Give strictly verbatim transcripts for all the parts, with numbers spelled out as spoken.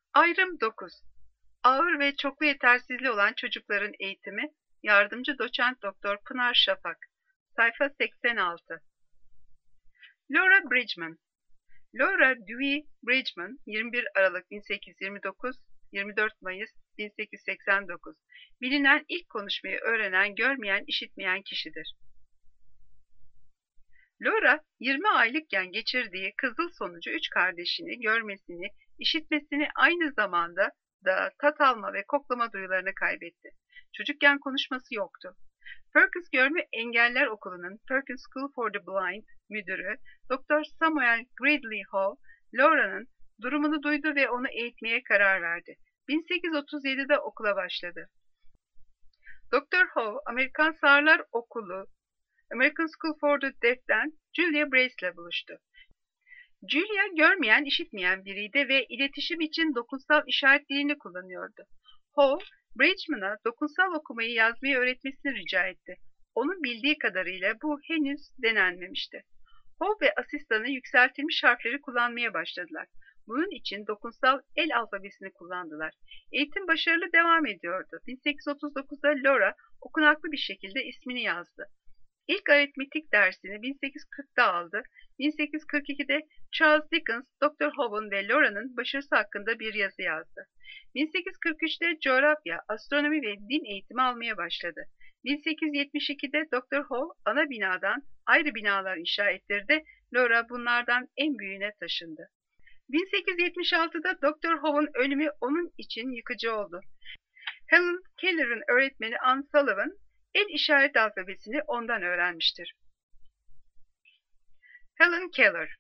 Ayrım dokuz. Ağır ve çoklu yetersizliği olan çocukların eğitimi. Yardımcı Doçent Doktor Pınar Şafak. Sayfa seksen altı. Laura Bridgman. Laura Dewey Bridgman, yirmi bir Aralık bin sekiz yüz yirmi dokuz, yirmi dört Mayıs bin sekiz yüz seksen dokuz, bilinen ilk konuşmayı öğrenen, görmeyen, işitmeyen kişidir. Laura, yirmi aylıkken geçirdiği kızıl sonucu üç kardeşini görmesini, işitmesini, aynı zamanda da tat alma ve koklama duyularını kaybetti. Çocukken konuşması yoktu. Perkins Görme Engeller Okulu'nun Perkins School for the Blind müdürü Doktor Samuel Gridley Hall, Laura'nın durumunu duydu ve onu eğitmeye karar verdi. bin sekiz yüz otuz yedide okula başladı. Doktor Hall, Amerikan Sağırlar Okulu, American School for the Deaf'ten Julia Brace ile buluştu. Julia görmeyen, işitmeyen biriydi ve iletişim için dokunsal işaret dilini kullanıyordu. Hall, Bridgman'a dokunsal okumayı yazmayı öğretmesini rica etti. Onun bildiği kadarıyla bu henüz denenmemişti. Hall ve asistanı yükseltilmiş harfleri kullanmaya başladılar. Bunun için dokunsal el alfabesini kullandılar. Eğitim başarılı devam ediyordu. bin sekiz yüz otuz dokuzda Laura okunaklı bir şekilde ismini yazdı. İlk aritmetik dersini bin sekiz yüz kırkta aldı. bin sekiz yüz kırk ikide Charles Dickens, Doktor Howe'un ve Laura'nın başarısı hakkında bir yazı yazdı. bin sekiz yüz kırk üçte coğrafya, astronomi ve din eğitimi almaya başladı. bin sekiz yüz yetmiş ikide Doktor Howe ana binadan ayrı binalar inşa ettirdi. Laura bunlardan en büyüğüne taşındı. bin sekiz yüz yetmiş altıda Doktor Howe'un ölümü onun için yıkıcı oldu. Helen Keller'ın öğretmeni Anne Sullivan, el işaret alfabesini ondan öğrenmiştir. Helen Keller.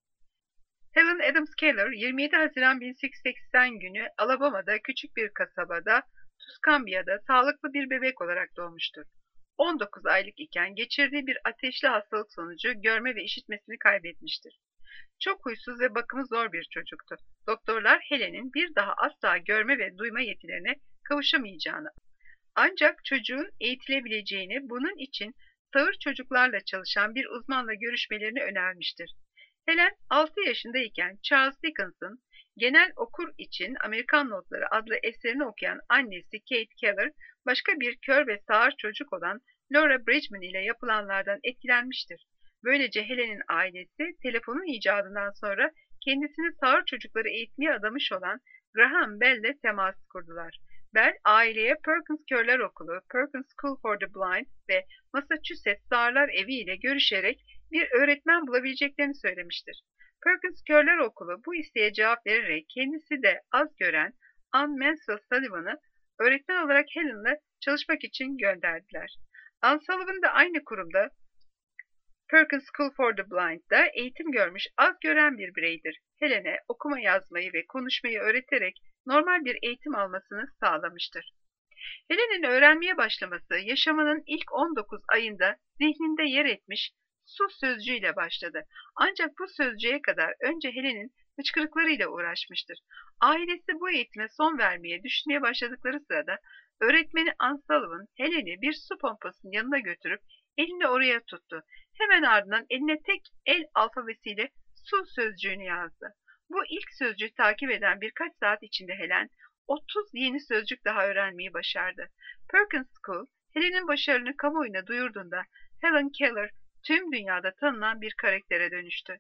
Helen Adams Keller, yirmi yedi Haziran bin sekiz yüz seksen günü Alabama'da küçük bir kasabada, Tuscambiya'da sağlıklı bir bebek olarak doğmuştur. on dokuz aylık iken geçirdiği bir ateşli hastalık sonucu görme ve işitmesini kaybetmiştir. Çok huysuz ve bakımı zor bir çocuktu. Doktorlar Helen'in bir daha asla görme ve duyma yetilerine kavuşamayacağını, ancak çocuğun eğitilebileceğini, bunun için sağır çocuklarla çalışan bir uzmanla görüşmelerini önermiştir. Helen altı yaşındayken Charles Dickens'ın Genel Okur için Amerikan Notları adlı eserini okuyan annesi Kate Keller, başka bir kör ve sağır çocuk olan Laura Bridgman ile yapılanlardan etkilenmiştir. Böylece Helen'in ailesi telefonun icadından sonra kendisini sağır çocukları eğitmeye adamış olan Graham Bell ile temas kurdular. Bell, aileye Perkins Körler Okulu, Perkins School for the Blind ve Massachusetts Sağırlar Evi ile görüşerek bir öğretmen bulabileceklerini söylemiştir. Perkins Körler Okulu bu isteğe cevap vererek kendisi de az gören Anne Mansfield Sullivan'ı öğretmen olarak Helen'la çalışmak için gönderdiler. Anne Sullivan da aynı kurumda Perkins School for the Blind'da eğitim görmüş az gören bir bireydir. Helen'e okuma yazmayı ve konuşmayı öğreterek normal bir eğitim almasını sağlamıştır. Helen'in öğrenmeye başlaması yaşamının ilk on dokuz ayında zihninde yer etmiş su sözcüğüyle başladı. Ancak bu sözcüğe kadar önce Helen'in hıçkırıklarıyla uğraşmıştır. Ailesi bu eğitime son vermeye düşünmeye başladıkları sırada öğretmeni Anne Sullivan Helen'i bir su pompasının yanına götürüp elini oraya tuttu. Hemen ardından eline tek el alfabesiyle su sözcüğünü yazdı. Bu ilk sözcüğü takip eden birkaç saat içinde Helen otuz yeni sözcük daha öğrenmeyi başardı. Perkins School, Helen'in başarını kamuoyuna duyurduğunda Helen Keller tüm dünyada tanınan bir karaktere dönüştü.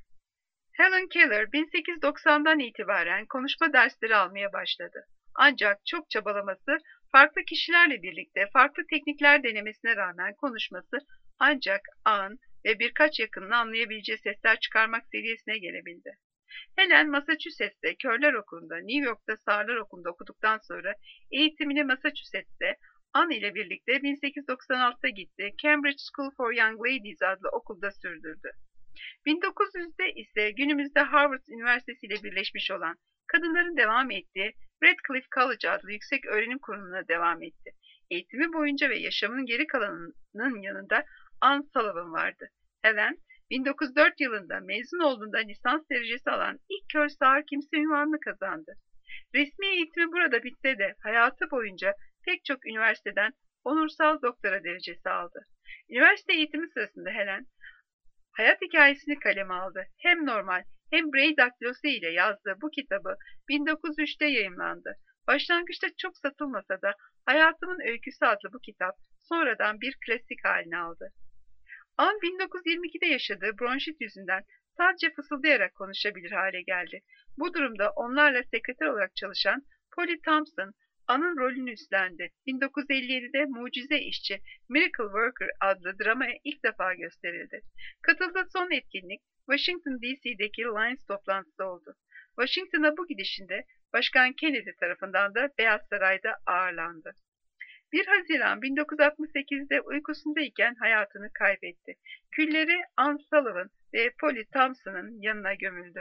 Helen Keller bin sekiz yüz doksandan itibaren konuşma dersleri almaya başladı. Ancak çok çabalaması, farklı kişilerle birlikte farklı teknikler denemesine rağmen konuşması ancak an ve birkaç yakının anlayabileceği sesler çıkarmak seviyesine gelebildi. Helen, Massachusetts'te Körler Okulu'nda, New York'ta Sağırlar Okulu'nda okuduktan sonra eğitimini Massachusetts'te Anne ile birlikte bin sekiz yüz doksan altıda gitti. Cambridge School for Young Ladies adlı okulda sürdürdü. bin dokuz yüzde ise günümüzde Harvard Üniversitesi ile birleşmiş olan kadınların devam ettiği Radcliffe College adlı yüksek öğrenim kurumuna devam etti. Eğitimi boyunca ve yaşamının geri kalanının yanında Anne Sullivan vardı. Helen, bin dokuz yüz dört yılında mezun olduğunda lisans derecesi alan ilk kör sağır kimse unvanını kazandı. Resmi eğitimi burada bitse de hayatı boyunca pek çok üniversiteden onursal doktora derecesi aldı. Üniversite eğitimi sırasında Helen, hayat hikayesini kaleme aldı. Hem normal hem Braille daktilosu ile yazdığı bu kitabı bin dokuz yüz üçte yayımlandı. Başlangıçta çok satılmasa da Hayatımın Öyküsü adlı bu kitap sonradan bir klasik haline aldı. Anne bin dokuz yüz yirmi ikide yaşadığı bronşit yüzünden sadece fısıldayarak konuşabilir hale geldi. Bu durumda onlarla sekreter olarak çalışan Polly Thompson, Anne'ın rolünü üstlendi. bin dokuz yüz elli yedide Mucize İşçi Miracle Worker adlı dramaya ilk defa gösterildi. Katıldığı son etkinlik Washington D C'deki Lions toplantısı oldu. Washington'a bu gidişinde Başkan Kennedy tarafından da Beyaz Saray'da ağırlandı. bir Haziran bin dokuz yüz altmış sekizde uykusundayken hayatını kaybetti. Külleri Anne Sullivan ve Polly Thompson'ın yanına gömüldü.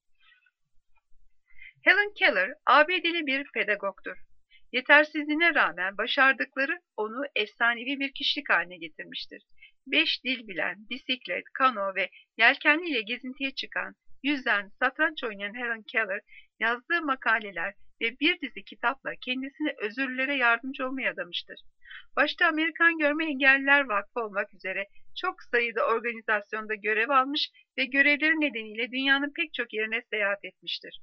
Helen Keller, A B D'li bir pedagogtur. Yetersizliğine rağmen başardıkları onu efsanevi bir kişilik haline getirmiştir. Beş dil bilen, bisiklet, kano ve yelkenliyle gezintiye çıkan, yüzen, satranç oynayan Helen Keller, yazdığı makaleler ve bir dizi kitapla kendisine özürlülere yardımcı olmaya adamıştır. Başta Amerikan Görme Engelliler Vakfı olmak üzere çok sayıda organizasyonda görev almış ve görevleri nedeniyle dünyanın pek çok yerine seyahat etmiştir.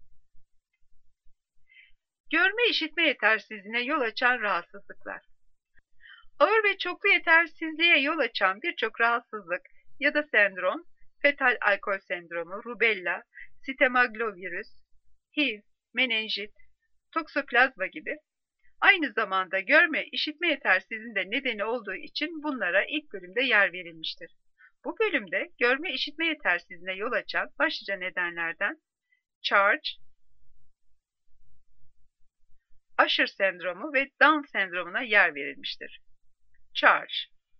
Görme işitme yetersizliğine yol açan rahatsızlıklar. Ağır ve çoklu yetersizliğe yol açan birçok rahatsızlık ya da sendrom, fetal alkol sendromu, rubella, sitemaglovirüs, H I V, menenjit, toksoplazma gibi, aynı zamanda görme işitme yetersizliğinde nedeni olduğu için bunlara ilk bölümde yer verilmiştir. Bu bölümde görme işitme yetersizliğine yol açan başlıca nedenlerden Charge, Usher sendromu ve Down sendromuna yer verilmiştir. Charge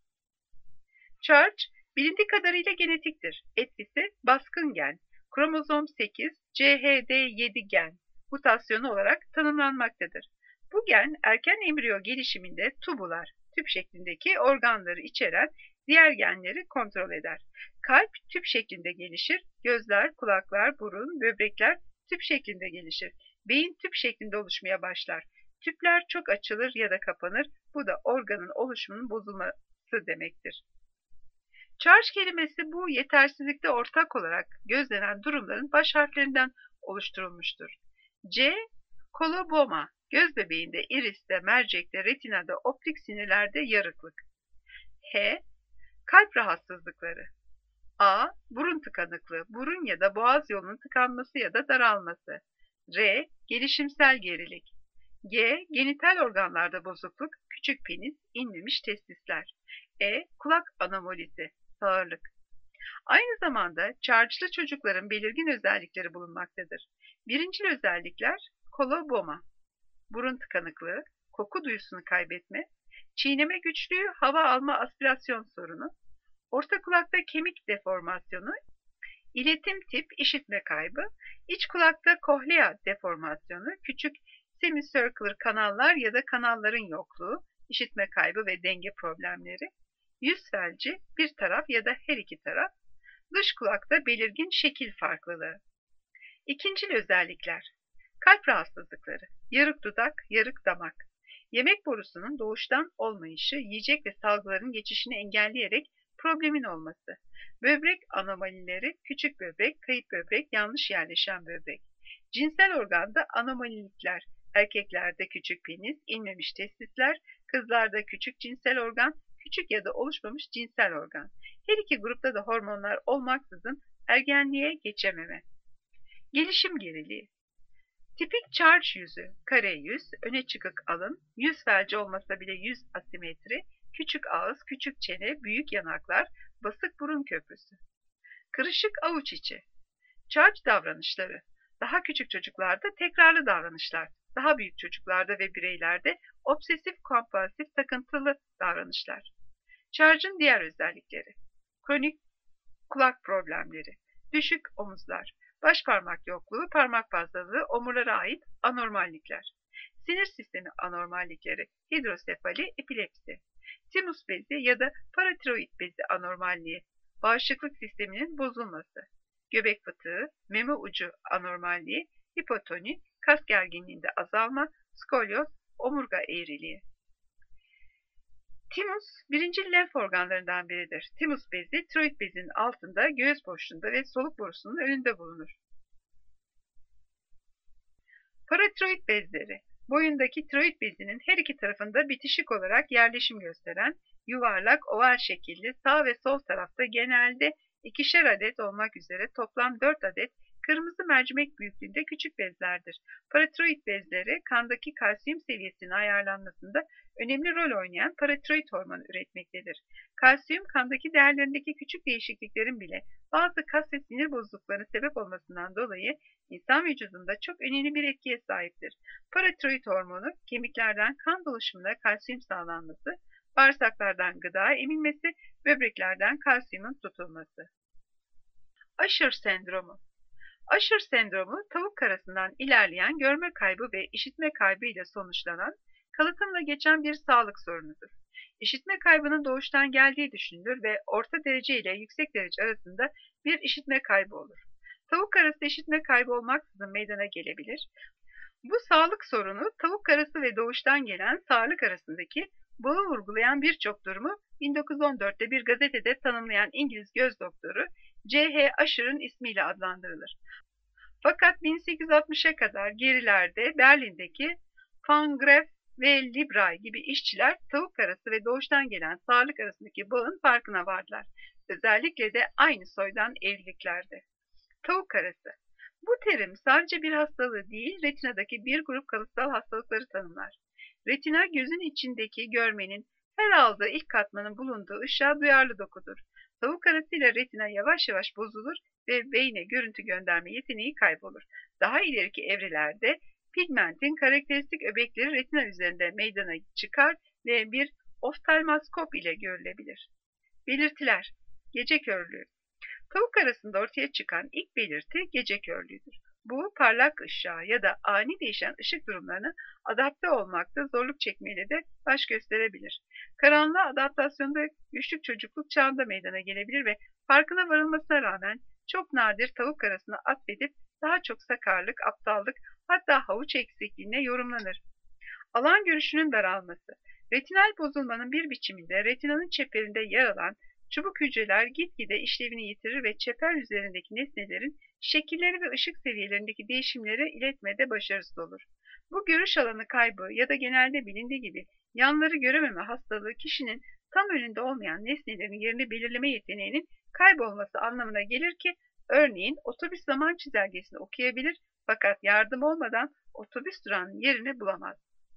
Charge, bilindiği kadarıyla genetiktir. Etkisi baskın gen, kromozom sekiz, C H D yedi gen mutasyonu olarak tanımlanmaktadır. Bu gen erken embriyo gelişiminde tubular, tüp şeklindeki organları içeren diğer genleri kontrol eder. Kalp tüp şeklinde gelişir, gözler, kulaklar, burun, böbrekler tüp şeklinde gelişir. Beyin tüp şeklinde oluşmaya başlar. Tüpler çok açılır ya da kapanır. Bu da organın oluşumunun bozulması demektir. Charge kelimesi bu yetersizlikte ortak olarak gözlenen durumların baş harflerinden oluşturulmuştur. C. Koloboma, göz bebeğinde, iriste, mercekte, retinada, optik sinirlerde yarıklık. H. Kalp rahatsızlıkları. A. Burun tıkanıklığı, burun ya da boğaz yolunun tıkanması ya da daralması. R. Gelişimsel gerilik. G. Genital organlarda bozukluk, küçük penis, inmemiş testisler. E. Kulak anomalisi, sağırlık. Aynı zamanda charge'lı çocukların belirgin özellikleri bulunmaktadır. Birincil özellikler koloboma, burun tıkanıklığı, koku duyusunu kaybetme, çiğneme güçlüğü, hava alma aspirasyon sorunu, orta kulakta kemik deformasyonu, iletim tip işitme kaybı, iç kulakta kohlea deformasyonu, küçük semicircular kanallar ya da kanalların yokluğu, işitme kaybı ve denge problemleri, yüz felci, bir taraf ya da her iki taraf, dış kulakta belirgin şekil farklılığı. İkincil özellikler: kalp rahatsızlıkları, yarık dudak, yarık damak, yemek borusunun doğuştan olmayışı, yiyecek ve salgıların geçişini engelleyerek problemin olması, böbrek anomalileri, küçük böbrek, kayıp böbrek, yanlış yerleşen böbrek, cinsel organda anomalilikler, erkeklerde küçük penis, inmemiş testisler, kızlarda küçük cinsel organ, küçük ya da oluşmamış cinsel organ. Her iki grupta da hormonlar olmaksızın ergenliğe geçememe. Gelişim geriliği. Tipik charge yüzü, kare yüz, öne çıkık alın, yüz felci olmasa bile yüz asimetri, küçük ağız, küçük çene, büyük yanaklar, basık burun köprüsü. Kırışık avuç içi. Charge davranışları. Daha küçük çocuklarda tekrarlı davranışlar, daha büyük çocuklarda ve bireylerde obsesif kompulsif takıntılı davranışlar. Charge'ın diğer özellikleri: kronik kulak problemleri, düşük omuzlar, baş parmak yokluğu, parmak fazlalığı, omurlara ait anormallikler, sinir sistemi anormallikleri, hidrosefali, epilepsi, timus bezi ya da paratiroid bezi anormalliği, bağışıklık sisteminin bozulması, göbek fıtığı, meme ucu anormalliği, hipotoni, kas gerginliğinde azalma, skolyoz, omurga eğriliği. Timus, birinci lenf organlarından biridir. Timus bezi, tiroid bezinin altında, göğüs boşluğunda ve soluk borusunun önünde bulunur. Paratiroid bezleri, boyundaki tiroid bezinin her iki tarafında bitişik olarak yerleşim gösteren, yuvarlak, oval şekilli, sağ ve sol tarafta genelde ikişer adet olmak üzere toplam dört adet kırmızı mercimek büyüklüğünde küçük bezlerdir. Paratiroid bezleri kandaki kalsiyum seviyesinin ayarlanmasında önemli rol oynayan paratiroid hormonu üretmektedir. Kalsiyum kandaki değerlerindeki küçük değişikliklerin bile bazı kas ve sinir bozukluklarına sebep olmasından dolayı insan vücudunda çok önemli bir etkiye sahiptir. Paratiroid hormonu kemiklerden kan dolaşımına kalsiyum sağlanması, bağırsaklardan gıda emilmesi, böbreklerden kalsiyumun tutulması. Usher sendromu. Usher sendromu tavuk karasından ilerleyen görme kaybı ve işitme kaybı ile sonuçlanan, kalıtımla geçen bir sağlık sorunudur. İşitme kaybının doğuştan geldiği düşünülür ve orta derece ile yüksek derece arasında bir işitme kaybı olur. Tavuk karası işitme kaybı olmaksızın meydana gelebilir. Bu sağlık sorunu tavuk karası ve doğuştan gelen sağlık arasındaki bağı vurgulayan birçok durumu bin dokuz yüz on dörtte bir gazetede tanımlayan İngiliz göz doktoru C H Usher'ın ismiyle adlandırılır. Fakat bin sekiz yüz altmışa kadar gerilerde Berlin'deki Van Graff ve Libray gibi işçiler tavuk karası ve doğuştan gelen sağlık arasındaki bağın farkına vardılar. Özellikle de aynı soydan evliliklerde. Tavuk karası. Bu terim sadece bir hastalığı değil, retinadaki bir grup kalıtsal hastalıkları tanımlar. Retina, gözün içindeki görmenin her aldığı ilk katmanın bulunduğu ışığa duyarlı dokudur. Tavuk karasıyla retina yavaş yavaş bozulur ve beyne görüntü gönderme yeteneği kaybolur. Daha ileriki evrelerde pigmentin karakteristik öbekleri retina üzerinde meydana çıkar ve bir oftalmoskop ile görülebilir. Belirtiler: gece körlüğü. Tavuk arasında ortaya çıkan ilk belirti gece körlüğüdür. Bu parlak ışığa ya da ani değişen ışık durumlarına adapte olmakta zorluk çekmeyle de baş gösterebilir. Karanlığa adaptasyonda güçlük çocukluk çağında meydana gelebilir ve farkına varılmasına rağmen çok nadir tavuk arasına atfedip daha çok sakarlık, aptallık, hatta havuç eksikliğine yorumlanır. Alan görüşünün daralması. Retinal bozulmanın bir biçiminde retinanın çeperinde yer alan çubuk hücreler gitgide işlevini yitirir ve çeper üzerindeki nesnelerin şekilleri ve ışık seviyelerindeki değişimleri iletmede başarısız olur. Bu görüş alanı kaybı ya da genelde bilindiği gibi yanları görememe hastalığı kişinin tam önünde olmayan nesnelerin yerini belirleme yeteneğinin kaybolması anlamına gelir ki, örneğin otobüs zaman çizelgesini okuyabilir fakat yardım olmadan otobüs durağının yerini bulamaz.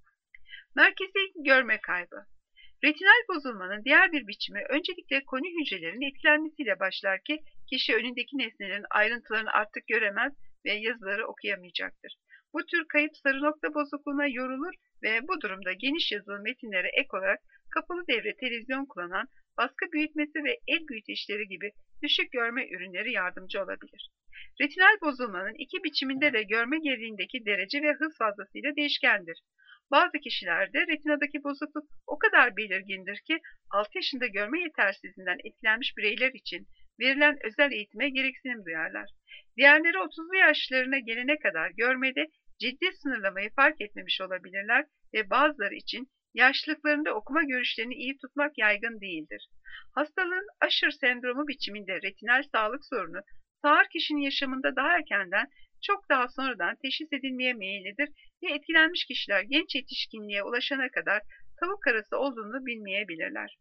Merkezi görme kaybı. Retinal bozulmanın diğer bir biçimi öncelikle koni hücrelerinin etkilenmesiyle başlar ki kişi önündeki nesnelerin ayrıntılarını artık göremez ve yazıları okuyamayacaktır. Bu tür kayıp sarı nokta bozukluğuna yorulur ve bu durumda geniş yazılı metinlere ek olarak kapalı devre televizyon kullanan baskı büyütmesi ve el büyüteçleri gibi düşük görme ürünleri yardımcı olabilir. Retinal bozulmanın iki biçiminde de görme geriliğindeki derece ve hız fazlasıyla değişkendir. Bazı kişilerde retinadaki bozukluk o kadar belirgindir ki altı yaşında görme yetersizliğinden etkilenmiş bireyler için verilen özel eğitime gereksinim duyarlar. Diğerleri otuzlu yaşlarına gelene kadar görmede ciddi sınırlamayı fark etmemiş olabilirler ve bazıları için yaşlılıklarında okuma görüşlerini iyi tutmak yaygın değildir. Hastalığın Usher sendromu biçiminde retinal sağlık sorunu sağır kişinin yaşamında daha erkenden, çok daha sonradan teşhis edilmeye meyillidir ve etkilenmiş kişiler genç yetişkinliğe ulaşana kadar tavuk karası olduğunu bilmeyebilirler.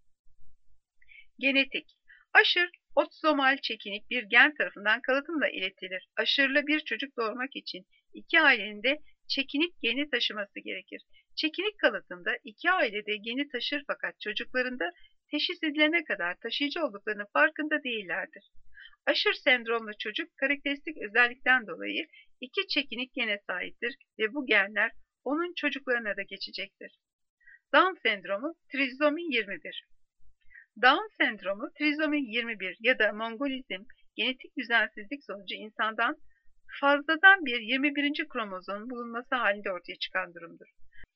Genetik. Usher, otozomal çekinik bir gen tarafından kalıtımla iletilir. Usher'lı bir çocuk doğurmak için iki ailenin de çekinik geni taşıması gerekir. Çekinik kalıtımda iki ailede geni taşır fakat çocuklarında teşhis edilene kadar taşıyıcı olduklarının farkında değillerdir. Usher sendromlu çocuk karakteristik özellikten dolayı iki çekinik gene sahiptir ve bu genler onun çocuklarına da geçecektir. Down sendromu trizomi yirmi bir. Down sendromu trizomi yirmi bir ya da mongolizm genetik düzensizlik sonucu insandan fazladan bir yirmi birinci kromozom bulunması halinde ortaya çıkan durumdur.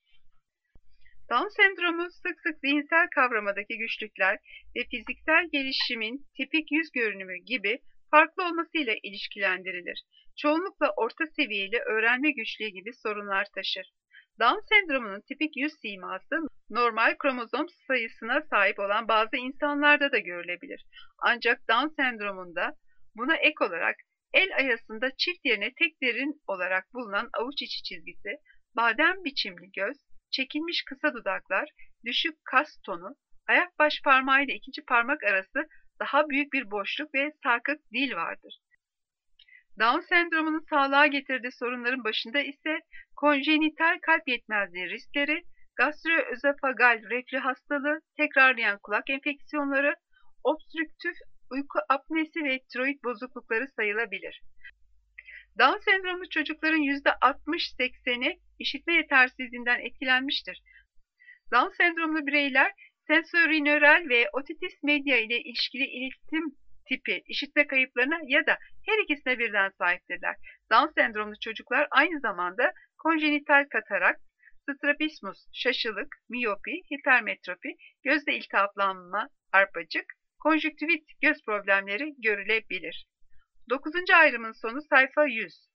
Down sendromu sık sık zihinsel kavramadaki güçlükler ve fiziksel gelişimin tipik yüz görünümü gibi farklı olmasıyla ilişkilendirilir. Çoğunlukla orta seviyeli öğrenme güçlüğü gibi sorunlar taşır. Down sendromunun tipik yüz siması normal kromozom sayısına sahip olan bazı insanlarda da görülebilir. Ancak Down sendromunda buna ek olarak el ayasında çift yerine tek derin olarak bulunan avuç içi çizgisi, badem biçimli göz, çekilmiş kısa dudaklar, düşük kas tonu, ayak baş parmağı ile ikinci parmak arası daha büyük bir boşluk ve sarkık dil vardır. Down sendromunun sağlığa getirdiği sorunların başında ise konjenital kalp yetmezliği riskleri, gastroözofagal reflü hastalığı, tekrarlayan kulak enfeksiyonları, obstrüktif uyku apnesi ve tiroid bozuklukları sayılabilir. Down sendromlu çocukların yüzde altmış sekseni işitme yetersizliğinden etkilenmiştir. Down sendromlu bireyler sensorinöral ve otitis media ile ilişkili iletim tipi işitme kayıplarına ya da her ikisine birden sahiptirler. Down sendromlu çocuklar aynı zamanda konjenital katarakt, strabismus, şaşılık, miyopi, hipermetropi, gözde iltihaplanma, arpacık, konjüktivit göz problemleri görülebilir. Dokuzuncu ayrımın sonu sayfa yüz.